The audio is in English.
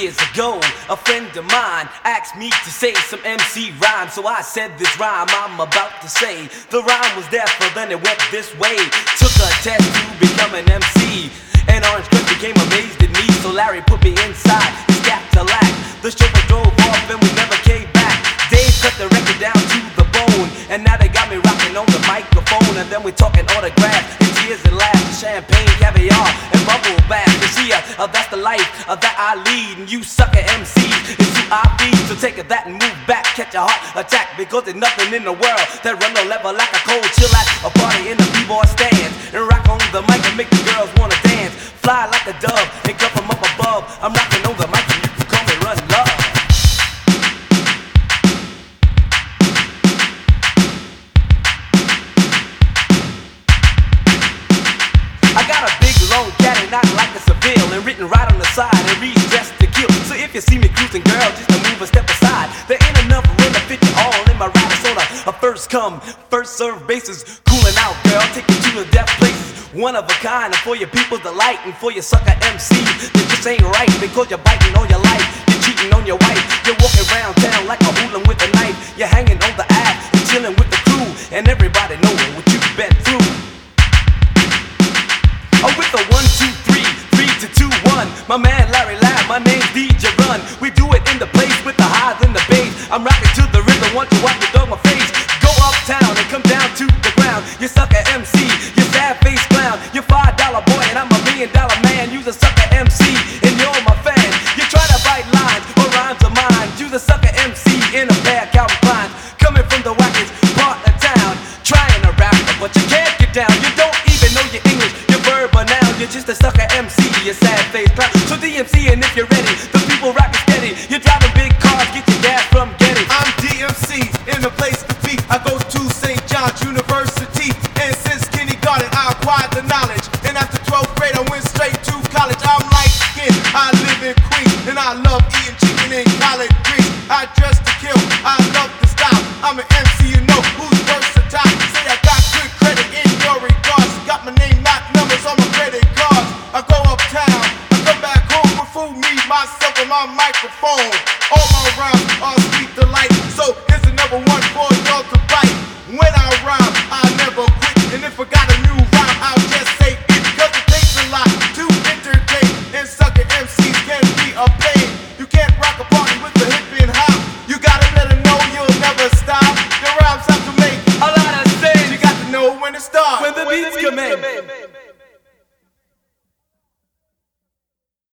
years ago, a friend of mine asked me to say some MC rhyme. So I said this rhyme I'm about to say. The rhyme was deafer, then it went this way. Took a test to become an MC, and Orange Cliff became amazed at me. So Larry put me inside his Cadillac. The chauffeur drove off and we never came back. Dave cut the record down to the bone, and now they got me rocking on the microphone. And then we're talking autographs and tears and laughs, champagne, caviar, and bubble bath. You see, that's the life that I lead, and you sucker MCs, it's who I feed. So take that and move back, catch a heart attack, because there's nothing in the world that run no level like a cold chill at a party in the b-boy stands, and rock on the mic and make the girls wanna dance. Fly like a dove and come from up above. I'm rocking on the mic and you can call me Run Love. I got a big long caddy, not like a Seville, and written right on the side and reads Dressed to Kill. So if you see me cruising, girl, just to move a step aside. There ain't enough room to fit you all in my ride. It's on a first come, first serve basis. Cooling out, girl, take you to the death places. One of a kind, and for your people's delight, and for your sucker MCs that just ain't right, because you're biting on your life, you're cheating on your wife, you're walking around town like a hooligan with a knife, you're hanging on the ass and chilling with the crew, and everybody knowing what you've been through. Oh, with the 1, 2, 3, 3 to 2, 1. My man Larry Lab, my name's DJ Run. We do it in the place with the highs and the bass. I'm rocking to the rhythm, want you watch me throw my face. Go uptown and come down to the ground. You sucker MC, you sad face clown. You're $5 boy and I'm $1 million man. You's a sucker MC and you're my fan. You try to bite lines or rhymes of mine. You's a sucker MC in a pair of Calvin Kleins, coming from the wackest part of town, trying to rap, but you can't get down. You don't even know your English, your verb or noun. You're just a sucker MC, you sad face clown. So DMC, and if you're ready, the people rockin' steady. You're driving big cars, get your gas from Getty. I'm DMC, in the place to be. I go to St. John's University, and since kindergarten I acquired the knowledge. And after 12th grade I went straight to college. I'm light skinned, I live in Queens, and I love eating chicken and collard greens. I dress to kill, I love the style. I'm an MC, you know who's versatile. Say I got good credit in your regards. Got my name, not numbers on my credit cards. I go uptown, I come back home with food, me, myself, and my microphone. All my rhymes are sweet delight, so here's another one for y'all to bite. When I rhyme, I never quit, and if I got a new rhyme, I'll just say it, cause it takes a lot to entertain, and sucker MCs can be a pain. You can't rock a party with the hip and hop. You gotta let them know you'll never stop. Your rhymes have to make A lot of things you got to know when to stop. when the beats come in.